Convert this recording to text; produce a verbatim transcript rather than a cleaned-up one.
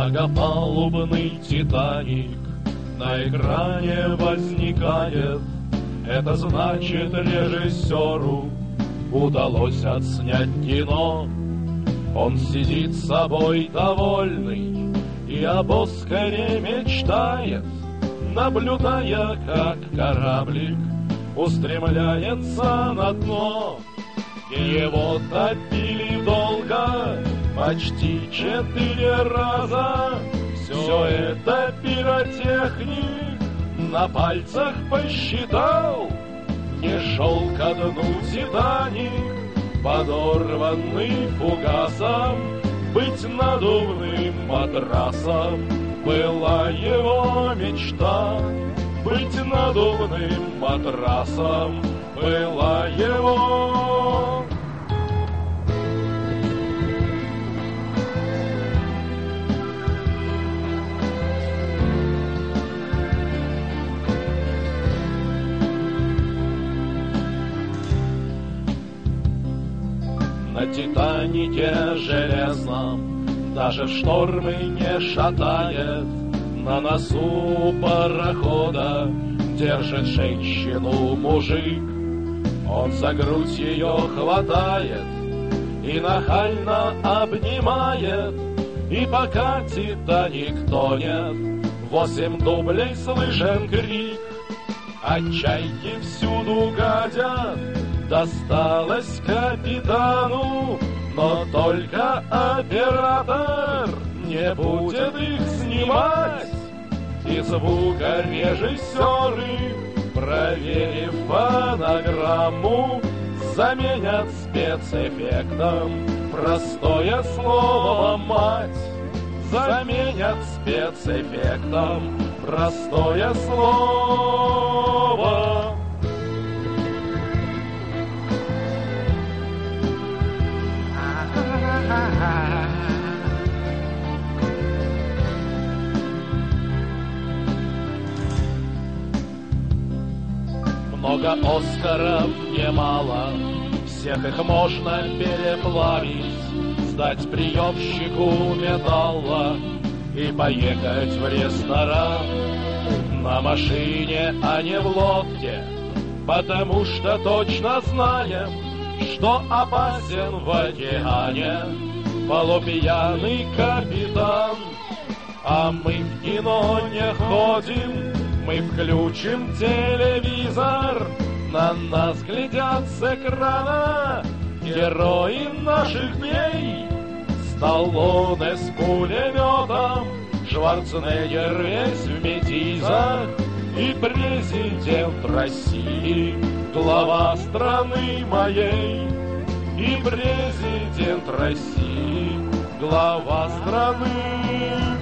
Многопалубный «Титаник» на экране возникает. Это значит, режиссеру удалось отснять кино. Он сидит с собой довольный и об Оскаре мечтает, наблюдая, как кораблик устремляется на дно. Его топили долго, почти четыре раза. Все это пиротехник на пальцах посчитал. Не шел ко дну «Титаник», подорванный фугасом. Быть надувным матрасом была его мечта. Быть надувным матрасом была его. На «Титанике» железном даже в штормы не шатает. На носу парохода держит женщину мужик. Он за грудь ее хватает и нахально обнимает. И пока «Титаник» тонет, восемь дублей слышен крик. А чайки всюду гадят. Досталось капитану, но только оператор не будет их снимать. И звукорежиссеры, проверив фонограмму, заменят спецэффектом простое слово «мать». Заменят спецэффектом простое слово. Много Оскаров немало, всех их можно переплавить, сдать приемщику металла и поехать в ресторан на машине, а не в лодке, потому что точно знаем, что опасен в океане полупьяный капитан. А мы в кино не ходим, мы включим телевизор, на нас глядят с экрана герои наших дней. Сталлоне с пулеметом, Шварценеггер весь в метизах, и президент России, глава страны моей. И президент России, глава страны